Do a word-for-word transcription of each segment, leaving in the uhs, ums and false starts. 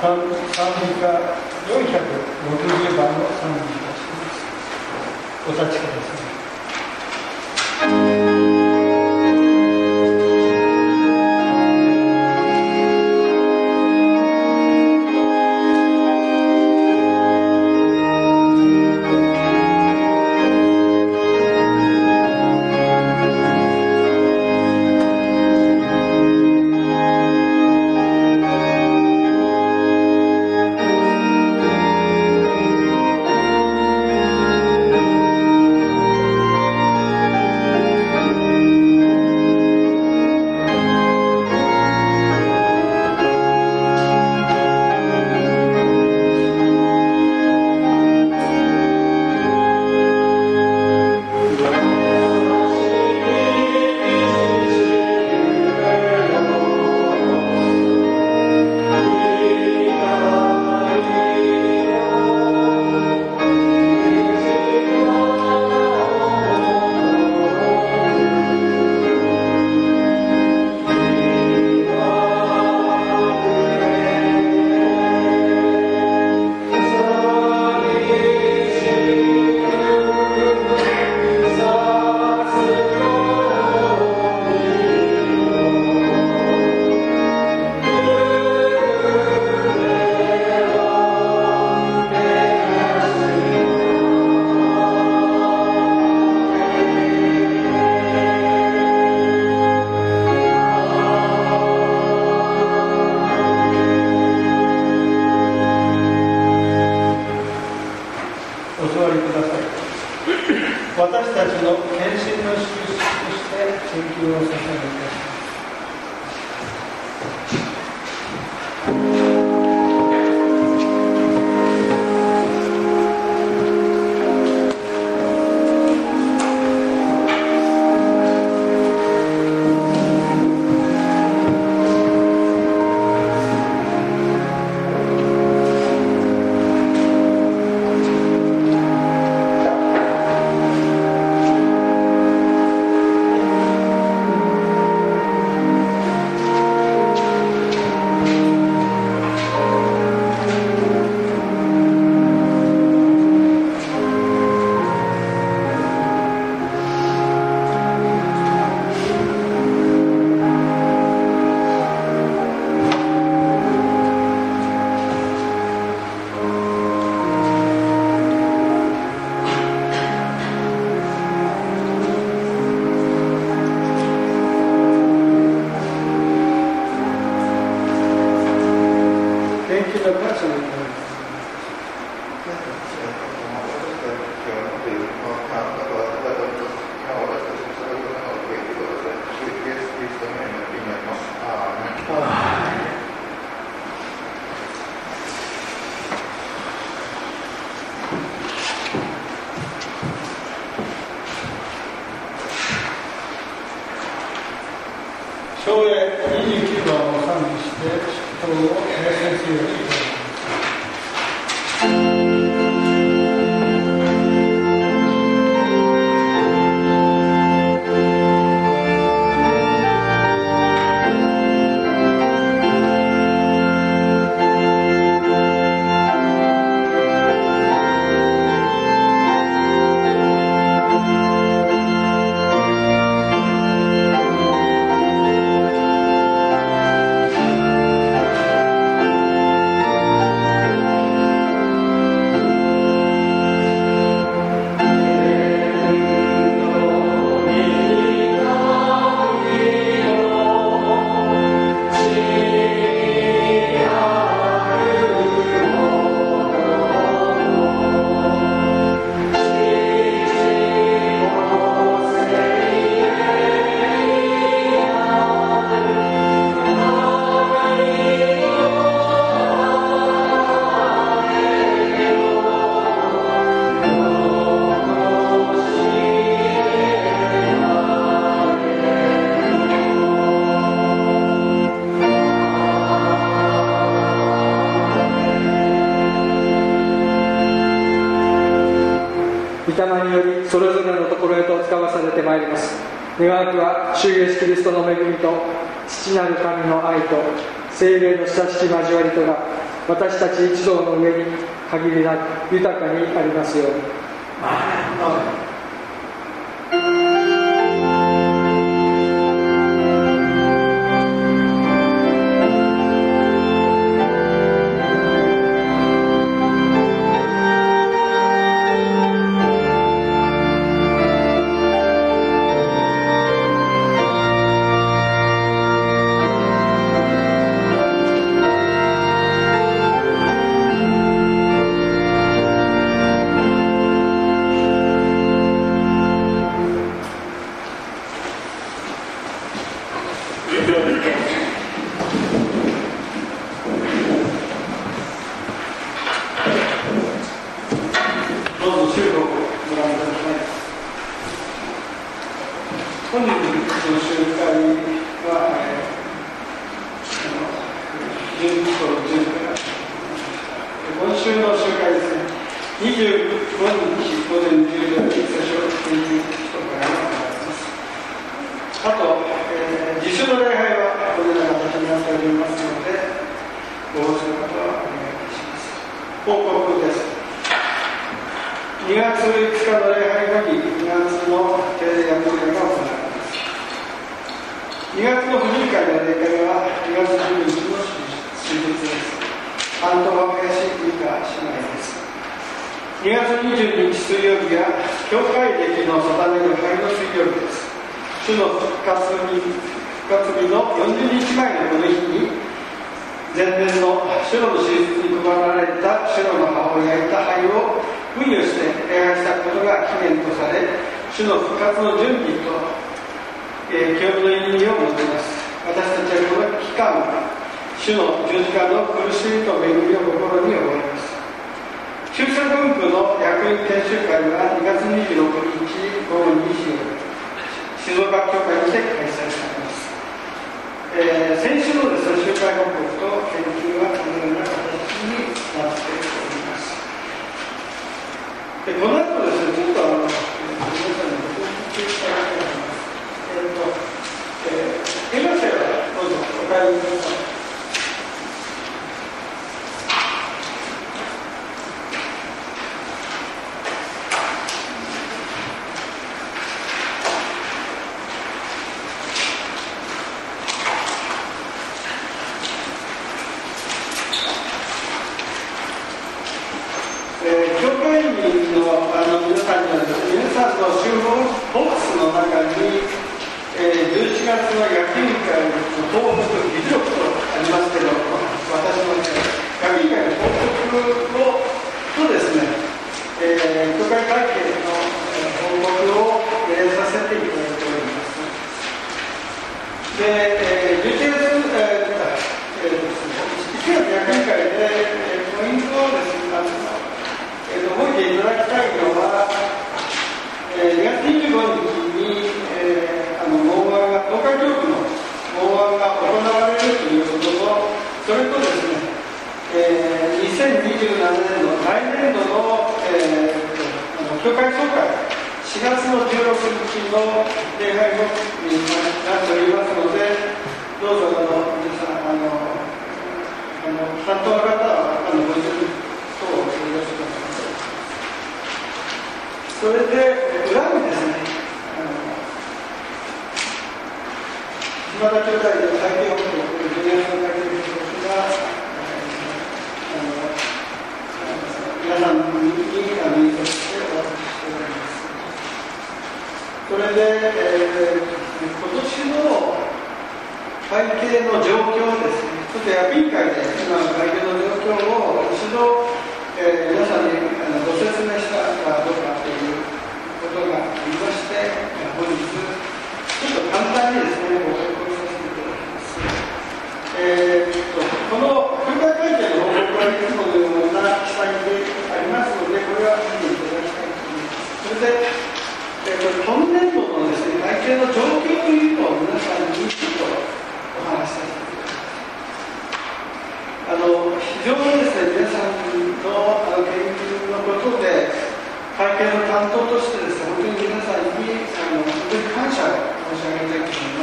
賛美歌よんひゃくろくじゅうばんの賛美いたします。お立ちください。唱詠にじゅうきゅうばんを賛美して祝祷を先生よりいただきます。御霊によりそれぞれのところへと使わされてまいります。願わくは主イエスキリストの恵みと父なる神の愛と聖霊の親しき交わりとが私たち一同の上に限りなく豊かにありますように。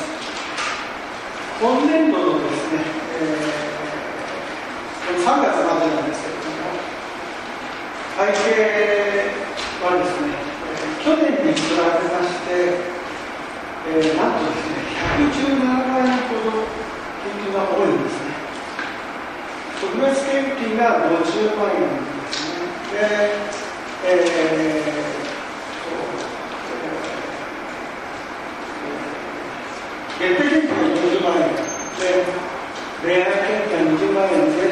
今年度のですね、えー、さんがつ計はですね、去年に比べまして、えー、なんとですね、ひゃくじゅうななまんえんほど献金が多いんですね。特別献金がごじゅうまんえんですね。で、えー月定献金がよんじゅうまんえんで、恋愛献金がにじゅうまんえんで、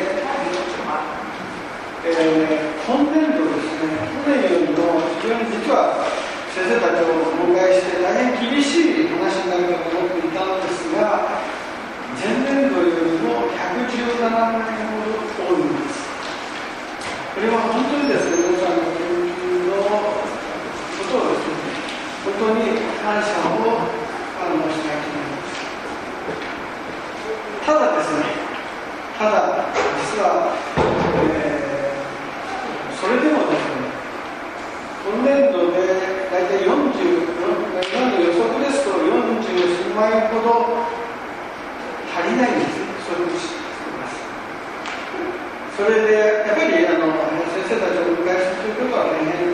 えー、今年度ですね、去年よりも非常に実は先生たちをお迎えして大変厳しい話になるかと思っていたのですが、前年度よりもひゃくじゅうななまんえんほど多いんです。これは本当にですね、皆さんの献金のことをですね、本当に感謝を申し上げています。ただですね、ただ実は、えー、それでもですね、今年度で大体よんじゅう、今の予測ですとよんじゅう数万円ほど足りないんですね、そういうふうにしています。それでやっぱりあの先生たちをお迎えするということは大変、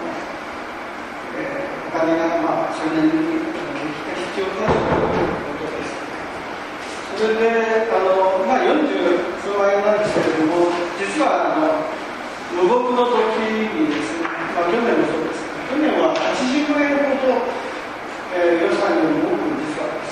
えー、お金が、まあ、それなりに必要だということです。それであの、まあ、よんじゅう数万円なんですけれども、実はあの無牧の時にですね、まあ、去年もそうですけど、去年ははちじゅうまんえんほど、えー、予算よりも多く実は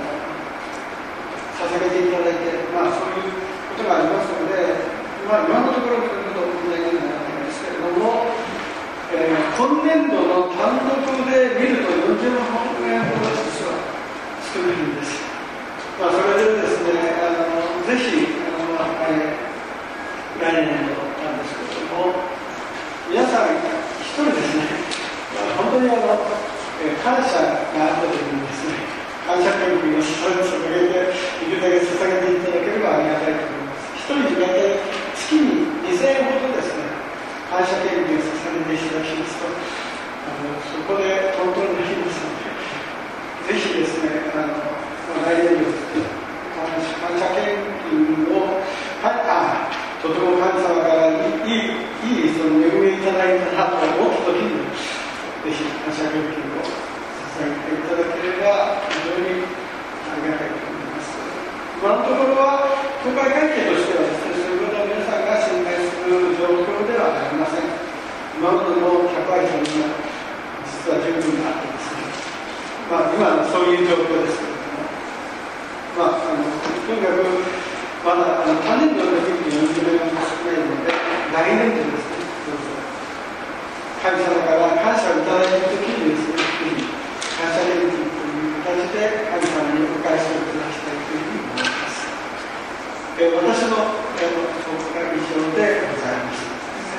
あの捧げていただいて、まあ、そういうことがありますので、まあ、今のところそれほど問題にならないんですけれども、えー、今年度の単独で見るとよんじゅうまんえんほど実は少ないんです。まあ、それでですね、あのぜひあの、まあえー、来年度なんですけれども、皆さん一人ですね、まあ、本当にあの、えー、感謝があったときにですね、感謝献金を捧げて、いるだけ捧げていただければありがたいと思います。一人大体月ににせんえんほどですね、感謝献金を捧げていただきますと、あのそこで本当になりますので、ぜひですね、あの来年度感謝献金をあとても神様からいい、いいその恵みいただいたなと思ったときに、ぜひ感謝献金を捧げていただければ非常にありがたいと思います。今のところは教会関係としてはですね、そういうことは皆さんが信頼する状況ではありません。今までのひゃくあいさんには実は十分あってですね、まあ今のそういう状況ですけど、まあ、あのとにかくまだあの他年度の時期によんじゅうまんえんが少ないので、来年度ですね、どうぞ神様から感謝をいただいた時にですね、感謝献金という形で神様にお返しをいただきたいというふうに思います。えー、私のえー、紹介は以上でございます。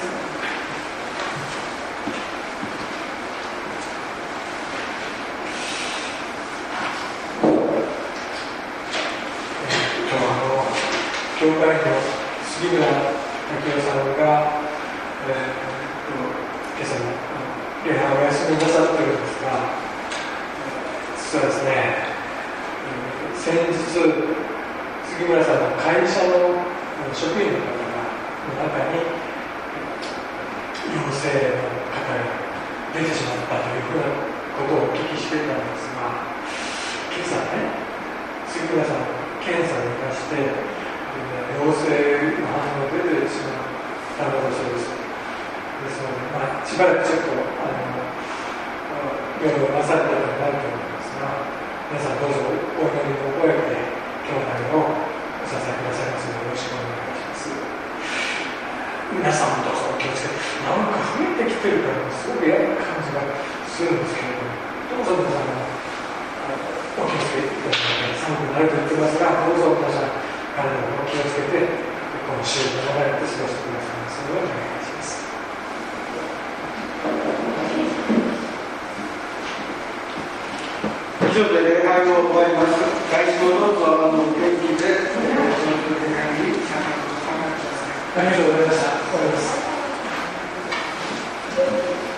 教会の杉村明夫さんが、えー、今朝の礼拝をお休みなさっているんですが、実はですね、先日杉村さんの会社の職員の方がの中に陽性の方が出てしまったというふうなことをお聞きしていたんですが、今朝ね、杉村さん検査に行かして陽性の反応が出てしまったのだそうです。ですので、まあ、しばらくちょっとあの夜をなされたのになると思いますが、皆さんどうぞお祈りを覚えて兄弟をお支えくださいますのでよろしくお願いします。皆さんもどうぞお気をつけて、なんか増えてきてるからすごく嫌な感じがするんですけれども、どうぞ皆さんお気をつけていただいて、寒くなると言ってますが、どうぞ皆さん体を気をつけて、この週を長らく過ごしてくださいますようにお願いします。 以上で礼拝を終わります。来週もどうぞあの元気で、その礼拝に参加ください。 ありがとうございました。終わります。